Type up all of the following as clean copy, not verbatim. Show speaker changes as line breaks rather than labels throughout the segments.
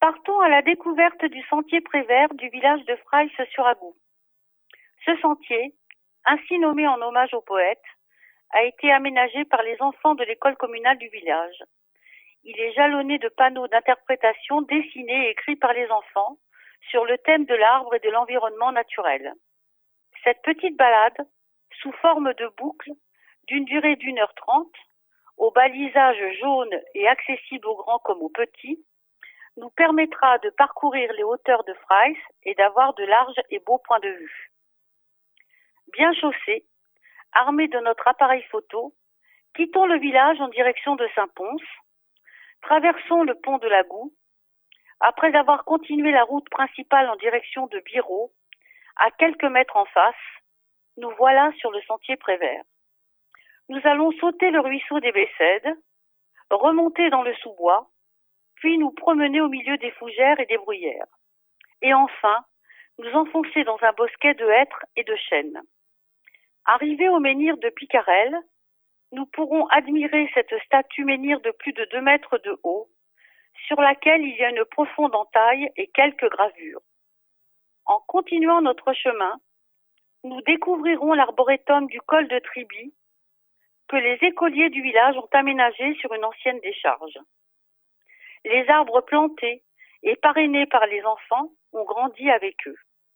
Partons à la découverte du sentier Prévert du village de Fraisse-sur-Agou. Ce sentier, ainsi nommé en hommage au poète, a été aménagé par les enfants de l'école communale du village. Il est jalonné de panneaux d'interprétation dessinés et écrits par les enfants sur le thème de l'arbre et de l'environnement naturel. Cette petite balade, sous forme de boucle, d'une durée d'1h30, au balisage jaune et accessible aux grands comme aux petits, nous permettra de parcourir les hauteurs de Fraisse et d'avoir de larges et beaux points de vue. Bien chaussés, armés de notre appareil photo, quittons le village en direction de Saint-Pons, traversons le pont de l'Agou. Après avoir continué la route principale en direction de Biraud, à quelques mètres en face, nous voilà sur le sentier Prévert. Nous allons sauter le ruisseau des Bessèdes, remonter dans le sous-bois, puis nous promener au milieu des fougères et des bruyères. Et enfin, nous enfoncer dans un bosquet de hêtres et de chênes. Arrivés au menhir de Picarel, nous pourrons admirer cette statue menhir de plus de 2 mètres de haut, sur laquelle il y a une profonde entaille et quelques gravures. En continuant notre chemin, nous découvrirons l'arboretum du col de Triby, que les écoliers du village ont aménagé sur une ancienne décharge. Les arbres plantés et parrainés par les enfants ont grandi avec eux.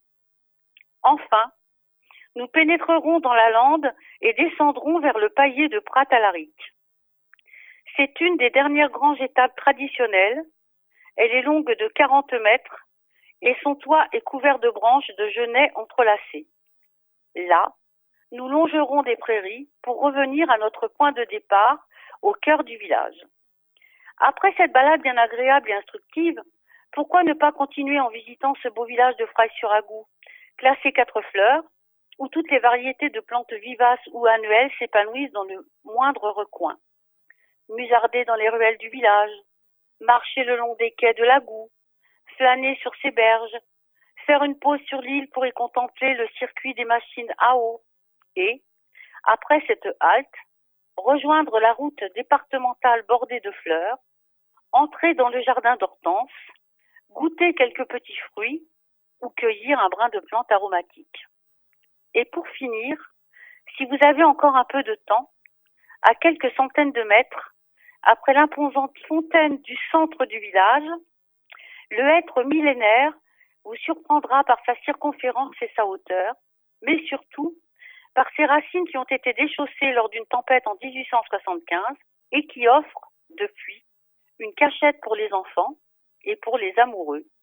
Enfin, nous pénétrerons dans la lande et descendrons vers le paillé de Prat-à-l'Aric. C'est une des dernières grandes étapes traditionnelles. Elle est longue de 40 mètres et son toit est couvert de branches de genêts entrelacées. Là, nous longerons des prairies pour revenir à notre point de départ au cœur du village. Après cette balade bien agréable et instructive, pourquoi ne pas continuer en visitant ce beau village de Fraisse-sur-Agou, classé 4 fleurs, où toutes les variétés de plantes vivaces ou annuelles s'épanouissent dans le moindre recoin. Musarder dans les ruelles du village, marcher le long des quais de l'Agou, flâner sur ses berges, faire une pause sur l'île pour y contempler le circuit des machines à eau et, après cette halte, rejoindre la route départementale bordée de fleurs, entrer dans le jardin d'hortenses, goûter quelques petits fruits ou cueillir un brin de plante aromatique. Et pour finir, si vous avez encore un peu de temps, à quelques centaines de mètres, après l'imposante fontaine du centre du village, le hêtre millénaire vous surprendra par sa circonférence et sa hauteur, mais surtout par ses racines qui ont été déchaussées lors d'une tempête en 1875 et qui offrent, depuis, une cachette pour les enfants et pour les amoureux.